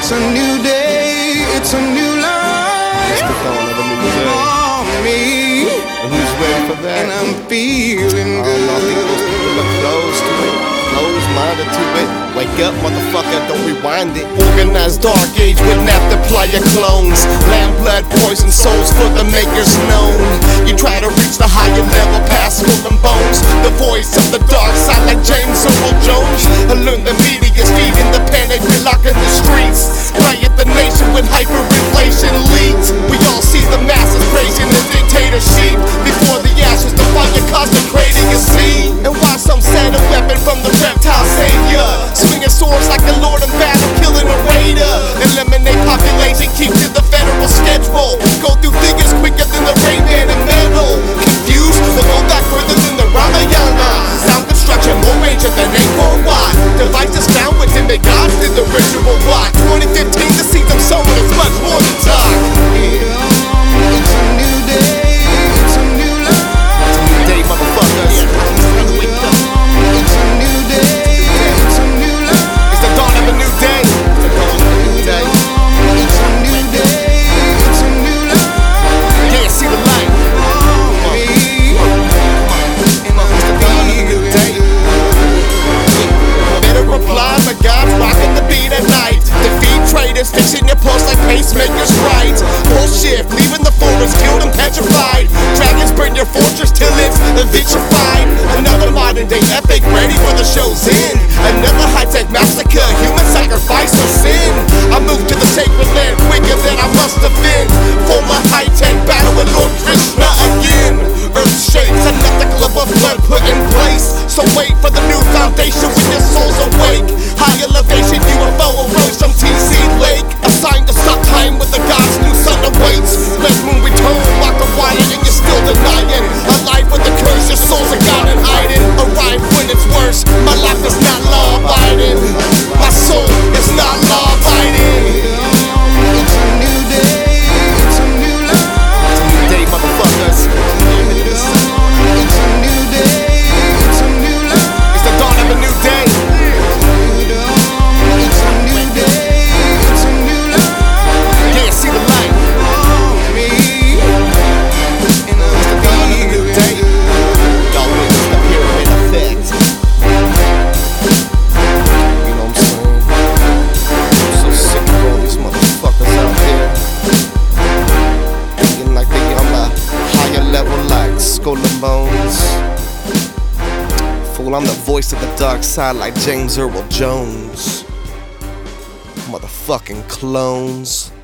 It's a new day, it's a new life. It's the dawn of a new day. For me. And who's ready for that? And I'm feeling good. I think most people are close to it, close-minded to it. Wake up, motherfucker, don't rewind it. Organized dark age with naphtha player clones. Lamb blood, poison souls for the makers known. You try to reach the higher level past skull and bones. The voice of the dark side like James Earl Jones. I learned the media's feeding the panic, we're locking the streets. Riot the nation with hyperinflation leads. We all see the masses praising the dictatorship. Before the ashes, the fire consecrating a sea. And why some said a weapon from the reptile savior, swinging swords like the Lord of battle, killing a raider. Eliminate population, keep to the federal schedule. Go through figures quicker than the Ray-Ban and metal. Confused, we'll go back further than the Ramayana. Sound construction more major than Angkor Wat. Devices found within the gods did the ritual block. 2015 to see them sown is much more than talk. It's a new day, it's a new life. It's a new day, motherfuckers. It's a new day, it's a new life. It's the dawn of a new day. It's the dawn of a new day. It's a new day, it's a new life. Yeah, see the light. For me. And I'm feeling good. Better reply, but God's rocking the beat at night. Defeat traitors, fixing your pulse like pacemakers right. Bullshit, leaving the forest killed and petrified. Dragons burn your fortress till it's vitrified. Another modern day epic ready for the show's end. Another high-tech massacre, human sacrifice or sin. I moved to the sacred land quicker than I must have been. Former high-tech battle with Lord Krishna again. Earth shakes, another club of blood put in place. So wait for the new foundation when your soul's awake. High elevation UFO arose from TC Lake. Assigned to stop time with the God's new sun awaits. Red moon return, walk a wire and you're still denying. Alive with the curse, your soul's a god in hiding. Arrive when it's worse, my life is not law abiding. My soul is not law abiding. It's a new day, it's a new life. It's a new day, motherfuckers. It's a new day, it's a new life. It's the dawn of a new day. It's a new day, it's a new life. Yeah, see the light. For me. And I'm Dawn of a new day. Y'all witness the pyramid effect. You know what I'm saying? I'm so sick of all these motherfuckers out there thinking like they on a higher level like Skull and Bones. Fool, I'm the voice of the dark side like James Earl Jones. Motherfucking clones.